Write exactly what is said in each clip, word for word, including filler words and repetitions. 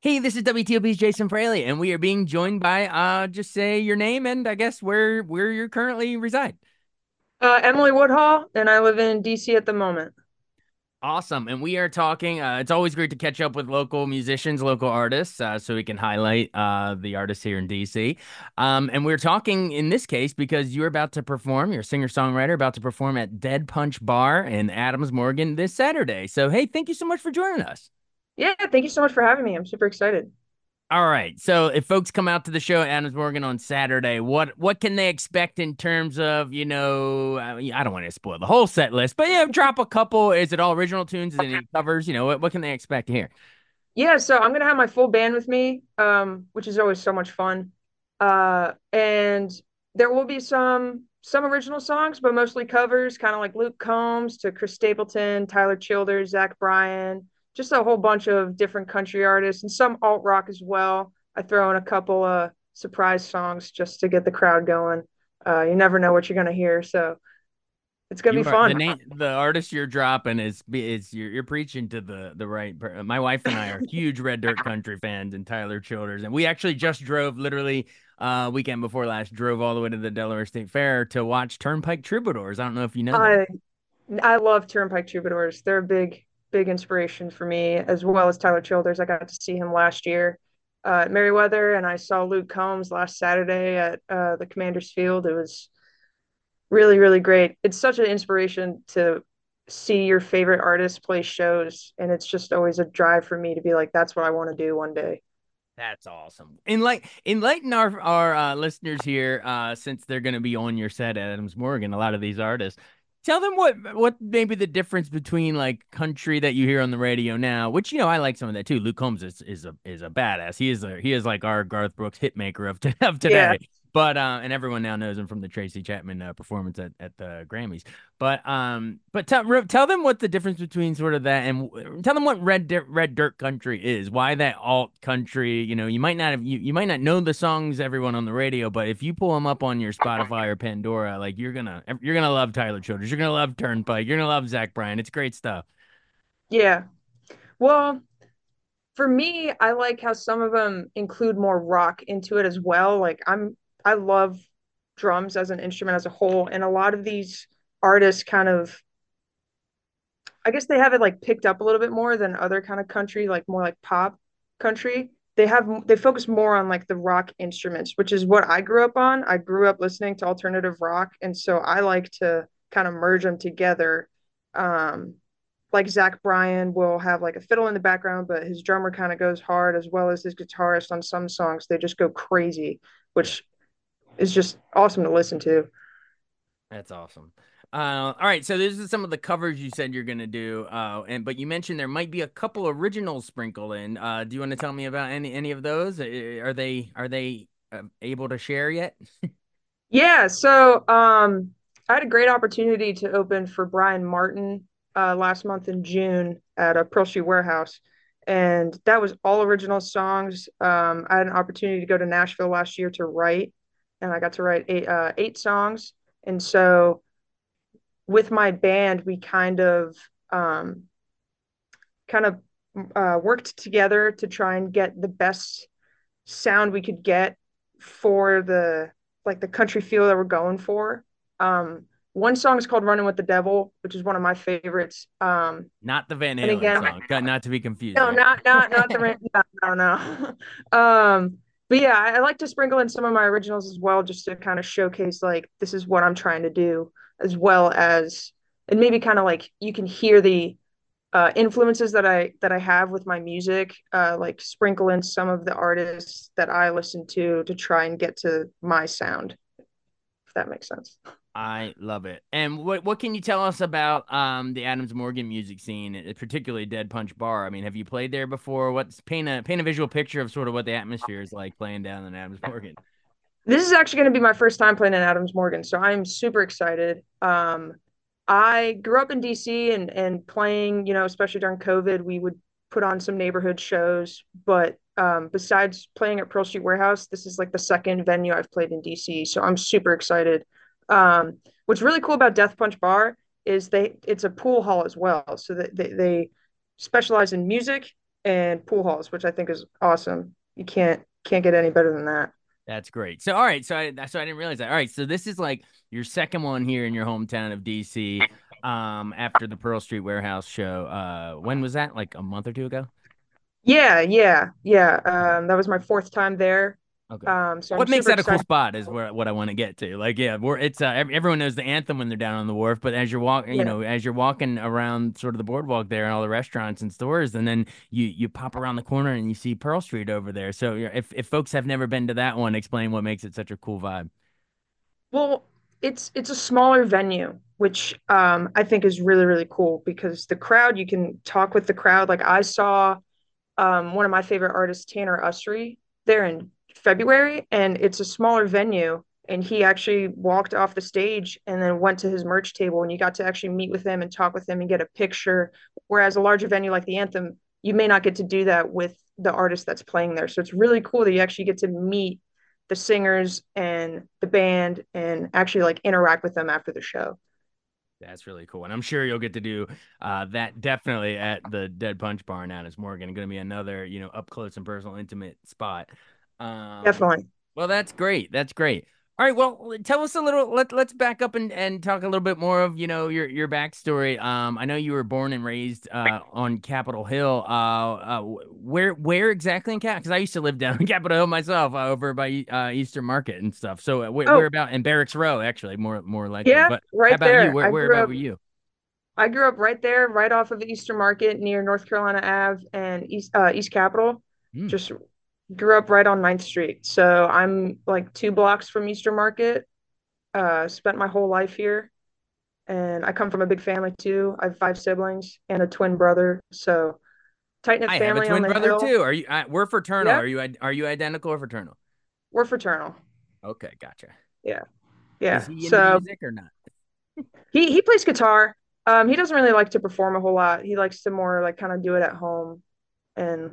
Hey, this is W T O P's Jason Fraley, and we are being joined by uh just say your name and I guess where where you currently reside. Uh, Emily Woodhall, and I live in D C at the moment. Awesome. And we are talking uh it's always great to catch up with local musicians, local artists, uh, so we can highlight uh the artists here in D C. Um and we're talking in this case because you're about to perform, you're a singer-songwriter about to perform at Dead Punch Bar in Adams Morgan this Saturday. So, hey, thank you so much for joining us. Yeah, thank you so much for having me. I'm super excited. All right. So if folks come out to the show at Adams Morgan on Saturday, what what can they expect in terms of, you know, I, mean, I don't want to spoil the whole set list, but yeah, drop a couple. Is it all original tunes? Is it any covers? You know, what, what can they expect to hear? Yeah, so I'm gonna have my full band with me, um, which is always so much fun. Uh, and there will be some some original songs, but mostly covers, kind of like Luke Combs to Chris Stapleton, Tyler Childers, Zach Bryan, just a whole bunch of different country artists and some alt rock as well. I throw in a couple of surprise songs just to get the crowd going. Uh, you never know what you're gonna hear, so it's gonna be You are the fun. name, the artist you're dropping is is you're you're preaching to the the right. per- My wife and I are huge Red Dirt Country fans and Tyler Childers, and we actually just drove literally uh weekend before last, drove all the way to the Delaware State Fair to watch Turnpike Troubadours. I don't know if you know them. I I love Turnpike Troubadours. They're a big, big inspiration for me, as well as Tyler Childers. I got to see him last year uh, at Merriweather, and I saw Luke Combs last Saturday at uh, the Commander's Field. It was really, really great. It's such an inspiration to see your favorite artists play shows, and it's just always a drive for me to be like, that's what I want to do one day. That's awesome. Enlighten, enlighten our our uh, listeners here, uh, since they're going to be on your set at Adams Morgan. A lot of these artists. Tell them what what maybe the difference between like country that you hear on the radio now, which you know I like some of that too. Luke Combs is is a is a badass. He is a he is like our Garth Brooks hitmaker of t- of Yeah, today. But uh, and everyone now knows him from the Tracy Chapman uh, performance at, at the Grammys. But um, but tell tell them what the difference between sort of that and tell them what red dirt, red dirt country is. Why that alt country? You know, you might not have you, you might not know the songs everyone on the radio, but if you pull them up on your Spotify or Pandora, like you're gonna you're gonna love Tyler Childers. You're gonna love Turnpike. You're gonna love Zach Bryan. It's great stuff. yeah. Well, for me, I like how some of them include more rock into it as well. Like I'm I love drums as an instrument as a whole, and a lot of these artists kind of I guess they have it like picked up a little bit more than other kind of country, like more like pop country. They have they focus more on like the rock instruments, which is what I grew up on. I grew up listening to alternative rock, and so I like to kind of merge them together. Um, like Zach Bryan will have like a fiddle in the background, but his drummer kind of goes hard as well as his guitarist on some songs. They just go crazy, which is just awesome to listen to. That's awesome. Uh, all right, so this is some of the covers you said you're gonna do, uh, and but you mentioned there might be a couple originals sprinkled in. Uh, do you want to tell me about any any of those? Uh, Are they are they uh, able to share yet? Yeah, so um, I had a great opportunity to open for Brian Martin uh, last month in June at a Pearl Street Warehouse, and that was all original songs. Um, I had an opportunity to go to Nashville last year to write, and I got to write eight uh, eight songs. And so with my band, we kind of um, kind of uh, worked together to try and get the best sound we could get for the like the country feel that we're going for. Um, one song is called "Running with the Devil," which is one of my favorites. Um, Not the Van and Halen again, song, not to be confused, no, right? not not not the no no no. um, but yeah, I, I like to sprinkle in some of my originals as well, just to kind of showcase like this is what I'm trying to do, as well as and maybe kind of like you can hear the uh, influences that I that I have with my music, uh, like sprinkle in some of the artists that I listen to to try and get to my sound, if that makes sense. I love it. And what what can you tell us about um the Adams Morgan music scene, uh, particularly Dead Punch Bar? I mean, have you played there before? What's paint a paint a visual picture of sort of what the atmosphere is like playing down in Adams Morgan? This is actually going to be my first time playing in Adams Morgan, so I'm super excited. Um, I grew up in D C and and playing, you know, especially during COVID, we would put on some neighborhood shows. But um, besides playing at Pearl Street Warehouse, this is like the second venue I've played in D C, so I'm super excited. Um, what's really cool about Death Punch Bar is they it's a pool hall as well, so that they, they specialize in music and pool halls, which I think is awesome. You can't can't get any better than that. That's great. So, all right. So, I so I didn't realize that. All right. So, this is like your second one here in your hometown of D C. Um, after the Pearl Street Warehouse show. Uh, when was that? Like a month or two ago? Yeah, yeah, yeah. Okay. Um, that was my fourth time there. Okay. Um, so I'm What makes super that a cool excited. spot is where what I want to get to. Like, yeah, we're it's uh ev- everyone knows the anthem when they're down on the wharf, but as you're walking, you Yeah. know, as you're walking around sort of the boardwalk there and all the restaurants and stores, and then you you pop around the corner and you see Pearl Street over there. So yeah, if if folks have never been to that one, explain what makes it such a cool vibe. Well, it's it's a smaller venue, which um I think is really, really cool because the crowd, you can talk with the crowd. Like I saw um one of my favorite artists, Tanner Usry, there in February, and it's a smaller venue. And he actually walked off the stage and then went to his merch table, and you got to actually meet with him and talk with him and get a picture. Whereas a larger venue like the Anthem, you may not get to do that with the artist that's playing there. So it's really cool that you actually get to meet the singers and the band and actually like interact with them after the show. That's really cool. And I'm sure you'll get to do uh, that definitely at the Dead Punch Bar now. It's Morgan. Going to be another, you know, up close and personal, intimate spot. Um, Definitely. well, that's great. That's great. All right. Well, tell us a little. Let Let's back up and, and talk a little bit more of you know your your backstory. Um, I know you were born and raised uh on Capitol Hill. Uh, uh where where exactly in Cap? Because I used to live down in Capitol Hill myself, uh, over by uh Easter Market and stuff. So uh, where where Oh, about in Barracks Row actually more more likely. yeah, But how right about you? there. Where I where grew about up were you? I grew up right there, right off of the Easter Market near North Carolina Ave and East uh, East Capitol. Hmm. Just grew up right on Ninth Street. So I'm like two blocks from Easter Market. Uh, spent my whole life here. And I come from a big family too. I have five siblings and a twin brother. So tight knit I have a family on twin the brother hill. too. Are you? I, we're fraternal. Are Yep, you? Are you identical or fraternal? we're fraternal. Okay, gotcha. Yeah, Is yeah. he into So music or not? he he plays guitar. Um, he doesn't really like to perform a whole lot. He likes to more like kind of do it at home and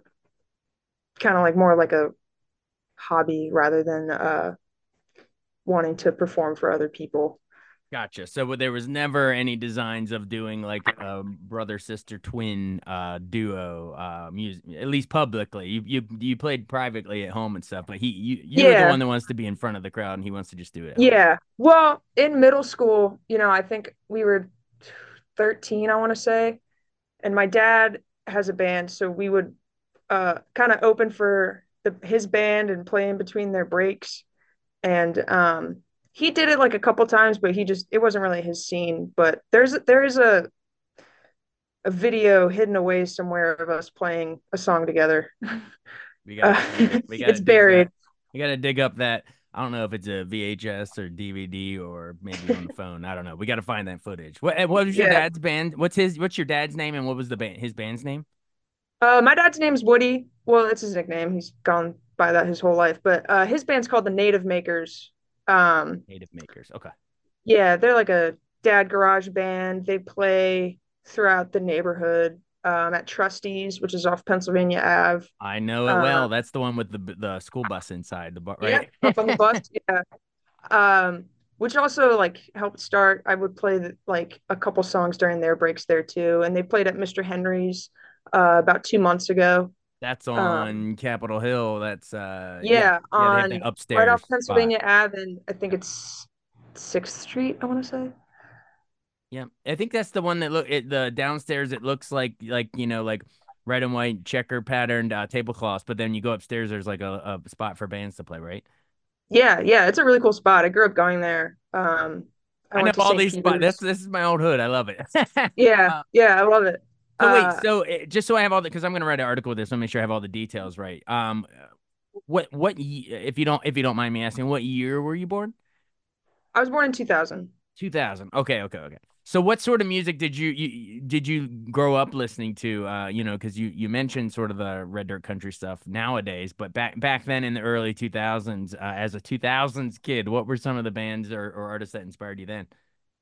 kind of like more like a hobby rather than uh wanting to perform for other people. Gotcha. So there was never any designs of doing like a brother sister twin uh duo uh music, at least publicly. You you you played privately at home and stuff, but he you you were the Yeah, one that wants to be in front of the crowd and he wants to just do it at home. yeah. Well, in middle school, you know, I think we were thirteen, I want to say, and my dad has a band, so we would uh kind of open for the his band and play in between their breaks. And um he did it like a couple times, but he just it wasn't really his scene. But there's there is a a video hidden away somewhere of us playing a song together. We gotta Uh, find it. it's, We gotta it's dig buried. that. We gotta dig up that. I don't know if it's a V H S or D V D or maybe on the phone. I don't know. We gotta find that footage. What what was your Yeah. dad's band? What's his what's your dad's name and what was the band his band's name? Uh, my dad's name's Woody. Well, it's his nickname. He's gone by that his whole life. But uh, his band's called the Native Makers. Um, Native Makers. Okay. yeah, they're like a dad garage band. They play throughout the neighborhood um, at Trustees, which is off Pennsylvania Ave. I know it Uh, well. That's the one with the the school bus inside the bar, yeah, right? up on the bus. Yeah. Um, which also like helped start. I would play the, like a couple songs during their breaks there too, and they played at Mister Henry's uh, about two months ago. That's Um, on Capitol Hill. That's uh yeah. yeah, Yeah, they have that on right off upstairs spot. Pennsylvania Ave, and I think it's Sixth Street. I want to say. Yeah. I think that's the one that look it the downstairs it looks like like, you know, like red and white checker patterned uh, tablecloths, but then you go upstairs there's like a, a spot for bands to play, right? Yeah, yeah, it's a really cool spot. I grew up going there. Um, I I know went to all Saint these spots. This Peter's. this is my old hood. I love it. Yeah, uh, yeah, I love it. so wait, Uh, so uh, just so I have all the because I'm gonna write an article with this, so make sure I have all the details right. Um, what what ye- if you don't if you don't mind me asking, what year were you born? I was born in two thousand. two thousand. Okay, okay, okay. So what sort of music did you, you did you grow up listening to? Uh, you know, because you you mentioned sort of the red dirt country stuff nowadays, but back back then in the early two thousands, uh, as a two thousands kid, what were some of the bands or, or artists that inspired you then?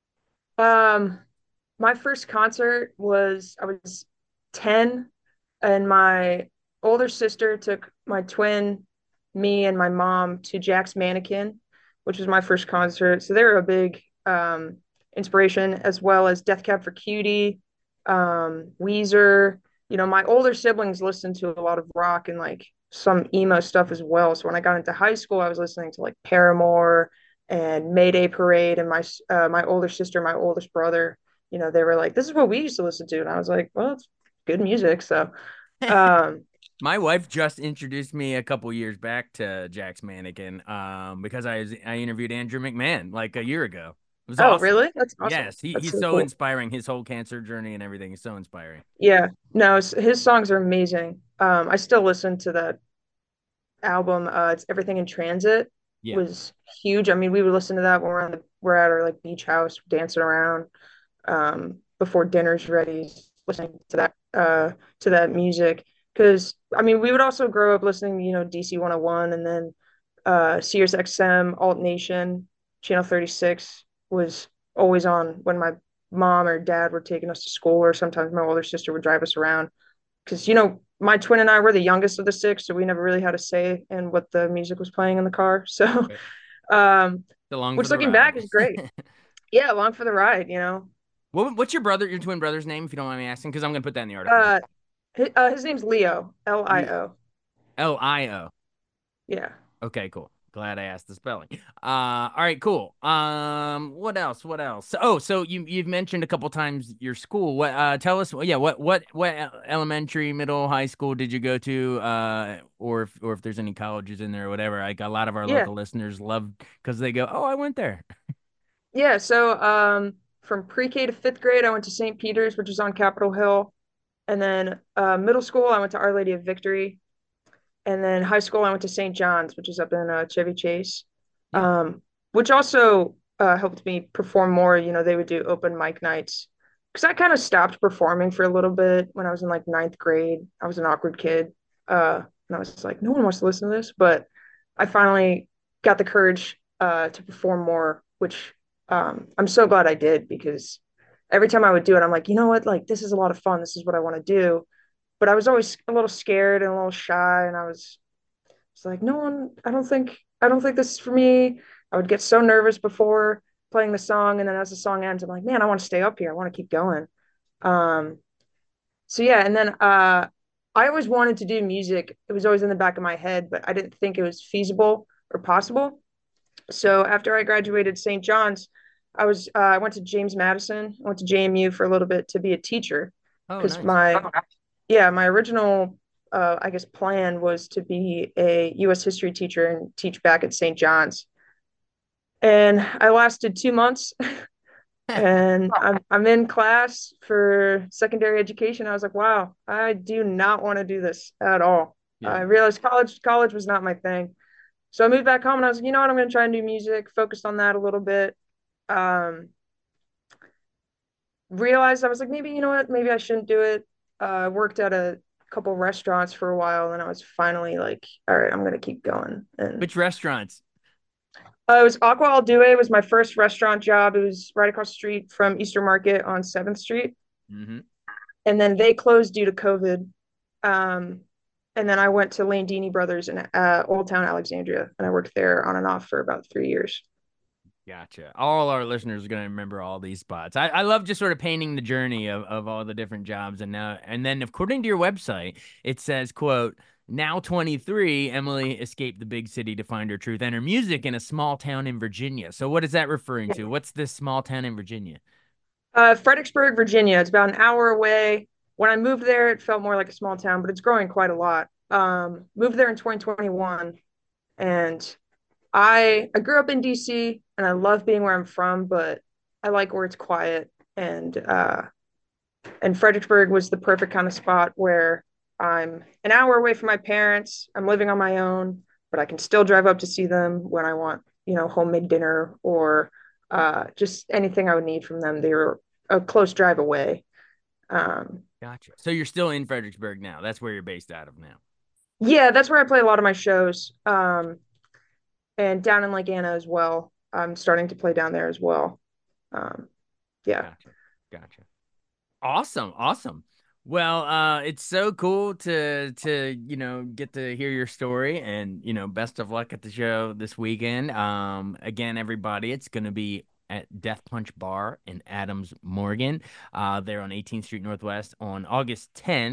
Um, my first concert was I was ten, and my older sister took my twin, me, and my mom to Jack's Mannequin, which was my first concert. So they were a big um, inspiration, as well as Death Cab for Cutie, um, Weezer. you know, my older siblings listened to a lot of rock and like some emo stuff as well. So when I got into high school, I was listening to like Paramore and Mayday Parade, and my uh, my older sister, my oldest brother, you know, they were like, "This is what we used to listen to," and I was like, "Well, it's good music." So, um, My wife just introduced me a couple years back to Jack's Mannequin, um, because I was, I interviewed Andrew McMahon like a year ago. It was oh, awesome. really? That's awesome. Yes, he That's he's so so cool. inspiring. His whole cancer journey and everything is so inspiring. Yeah, no, his songs are amazing. Um, I still listen to that album. Uh, it's Everything in Transit Yeah. was huge. I mean, we would listen to that when we're on the we're at our like beach house dancing around um, before dinner's ready, listening to that uh, to that music. Because I mean, we would also grow up listening, you know, D C one oh one, and then uh, Sirius X M, Alt Nation, Channel thirty-six was always on when my mom or dad were taking us to school, or sometimes my older sister would drive us around. Because you know, my twin and I were the youngest of the six, so we never really had a say in what the music was playing in the car. So, Right. um, Along for which the looking back ride. is great. Yeah, along for the ride, you know. What, what's your brother, your twin brother's name, if you don't mind me asking? Because I'm gonna put that in the article too. Uh, his, uh, his name's Leo, L I Le O. L I O. Yeah. Okay, cool. Glad I asked the spelling. Uh, all right, cool. Um, what else? What else? Oh, so you you've mentioned a couple times your school. What? Uh, tell us. Yeah, what what what elementary, middle, high school did you go to? Uh, or if or if there's any colleges in there or whatever. Like a lot of our Yeah. local listeners love because they go, oh, I went there. Yeah. So, um, from pre-K to fifth grade, I went to Saint Peter's, which is on Capitol Hill. And then uh, middle school, I went to Our Lady of Victory. And then high school, I went to Saint John's, which is up in uh, Chevy Chase, Yeah. um, which also uh, helped me perform more. You know, they would do open mic nights because I kind of stopped performing for a little bit when I was in like ninth grade. I was an awkward kid. Uh, and I was just like, no one wants to listen to this. But I finally got the courage uh, to perform more, which um, I'm so glad I did because every time I would do it, I'm like, you know what? Like, this is a lot of fun. This is what I want to do, but I was always a little scared and a little shy, and I was, was like, no one, I don't think, I don't think this is for me. I would get so nervous before playing the song, and then as the song ends, I'm like, man, I want to stay up here. I want to keep going. Um, so yeah, and then uh, I always wanted to do music. It was always in the back of my head, but I didn't think it was feasible or possible. So after I graduated Saint John's, I was uh, I went to James Madison. I went to J M U for a little bit to be a teacher Oh, because nice. my yeah, my original, uh, I guess, plan was to be a U S history teacher and teach back at Saint John's. And I lasted two months, and I'm I'm in class for secondary education. I was like, wow, I do not want to do this at all. Yeah. I realized college college was not my thing. So I moved back home, and I was like, you know what, I'm going to try and do music. Focused on that a little bit. Um, realized I was like, maybe you know what, maybe I shouldn't do it. I uh, worked at a couple restaurants for a while, and I was finally like, all right, I'm gonna keep going. And Which restaurants? uh, it was Aqua Al Due. It was my first restaurant job. It was right across the street from Easter Market on seventh Street, Mm-hmm. and then they closed due to COVID. Um, and then I went to Landini Brothers in uh, Old Town Alexandria, and I worked there on and off for about three years. Gotcha. All our listeners are gonna remember all these spots. I, I love just sort of painting the journey of, of all the different jobs, and now and then according to your website, it says, quote, now twenty-three, Emily escaped the big city to find her truth and her music in a small town in Virginia. So what is that referring to? What's this small town in Virginia? Uh, Fredericksburg, Virginia. It's about an hour away. When I moved there, it felt more like a small town, but it's growing quite a lot. Um, moved there in twenty twenty-one, and I I grew up in D C, and I love being where I'm from, but I like where it's quiet, and uh, and Fredericksburg was the perfect kind of spot where I'm an hour away from my parents. I'm living on my own, but I can still drive up to see them when I want, you know, homemade dinner or uh, just anything I would need from them. They were a close drive away. Um, Gotcha. So you're still in Fredericksburg now. That's where you're based out of now. yeah, that's where I play a lot of my shows. Um, and down in Lake Anna as well. I'm starting to play down there as well. Um, yeah. Gotcha. Gotcha. Awesome, awesome. Well, uh, it's so cool to to you know get to hear your story, and you know, best of luck at the show this weekend. Um, again, everybody, it's gonna be at Death Punch Bar in Adams Morgan. Uh, there on eighteenth Street Northwest on August tenth.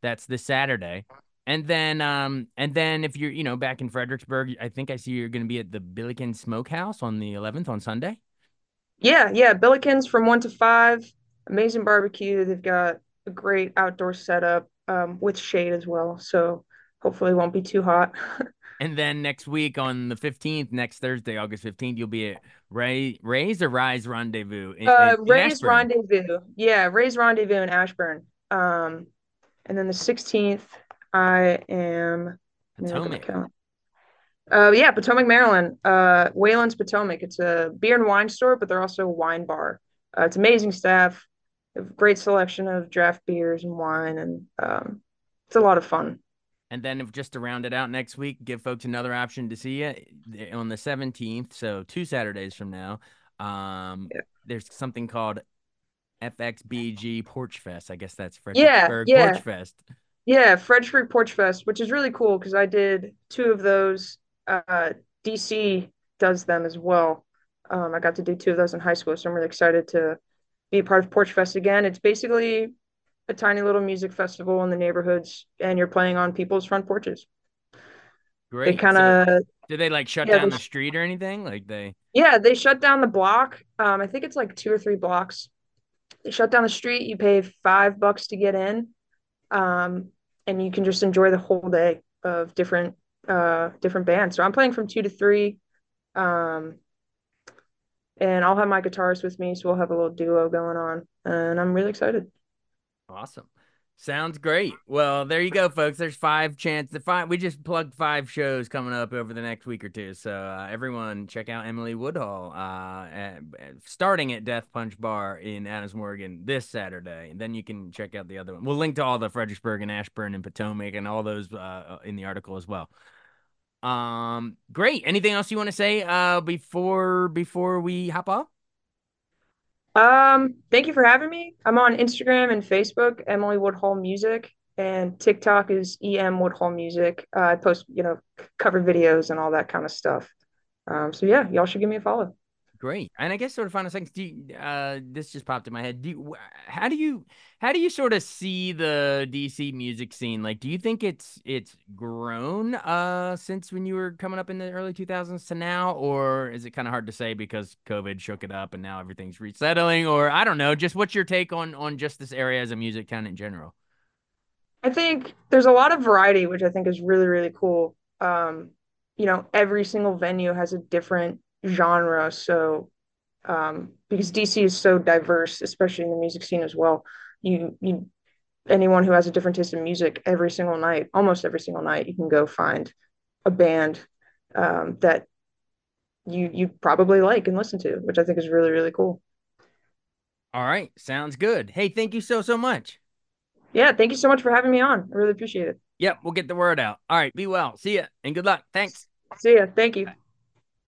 That's this Saturday. And then, um, and then if you're, you know, back in Fredericksburg, I think I see you're going to be at the Billiken Smokehouse on the eleventh on Sunday. Yeah, yeah, Billikens from one to five. Amazing barbecue. They've got a great outdoor setup um, with shade as well. So hopefully it won't be too hot. And then next week on the fifteenth, next Thursday, August fifteenth, you'll be at Ray Ray's or Rise Rendezvous in, Uh, in, in Ray's Ashburn, Rendezvous. Yeah, Ray's Rendezvous in Ashburn. Um, and then the sixteenth, I am, let me look at my Potomac. calendar. Uh, yeah, Potomac, Maryland. Uh, Wayland's Potomac. It's a beer and wine store, but they're also a wine bar. Uh, it's amazing staff. They have a great selection of draft beers and wine, and um, it's a lot of fun. And then if just to round it out next week, give folks another option to see you on the seventeenth, so two Saturdays from now. Um, Yeah, there's something called F X B G Porch Fest. I guess that's yeah, Fredericksburg Porch yeah, Fest. yeah. Fredericksburg Porch Fest, which is really cool because I did two of those. Uh, D C does them as well. Um, I got to do two of those in high school, so I'm really excited to be a part of Porch Fest again. It's basically a tiny little music festival in the neighborhoods, and you're playing on people's front porches. They Great. kind So of, do they like shut yeah, down they, the street or anything? Like they yeah, they shut down the block. Um, I think it's like two or three blocks. They shut down the street. You pay five bucks to get in, um, and you can just enjoy the whole day of different uh different bands. So I'm playing from two to three, um, and I'll have my guitarist with me, so we'll have a little duo going on, and I'm really excited. Awesome. Sounds great. Well, there you go, folks. There's five chance the five we just plugged five shows coming up over the next week or two. So uh, everyone check out Emily Woodhull uh at, starting at Death Punch Bar in Adams Morgan this Saturday. And then you can check out the other one. We'll link to all the Fredericksburg and Ashburn and Potomac and all those uh in the article as well. Um great. Anything else you want to say uh before before we hop off? Um, thank you for having me. I'm on Instagram and Facebook, Emily Woodhull Music, and TikTok is E M Woodhull Music. Uh, I post, you know, cover videos and all that kind of stuff. Um, so yeah, y'all should give me a follow. Great. And I guess sort of final seconds, do you, uh, this just popped in my head. Do you, how do you how do you sort of see the D C music scene? Like, do you think it's it's grown uh since when you were coming up in the early two thousands to now, or is it kind of hard to say because COVID shook it up and now everything's resettling? Or I don't know. Just what's your take on on just this area as a music town in general? I think there's a lot of variety, which I think is really, really cool. Um, you know, every single venue has a different genre. So, um, because D C is so diverse, especially in the music scene as well, you you anyone who has a different taste in music every single night, almost every single night, you can go find a band um, that you you probably like and listen to, which I think is really, really cool. All right, sounds good. Hey, thank you so so much. Yeah, thank you so much for having me on. I really appreciate it. Yep, we'll get the word out. All right, be well. See ya and good luck. Thanks. See ya. Thank you.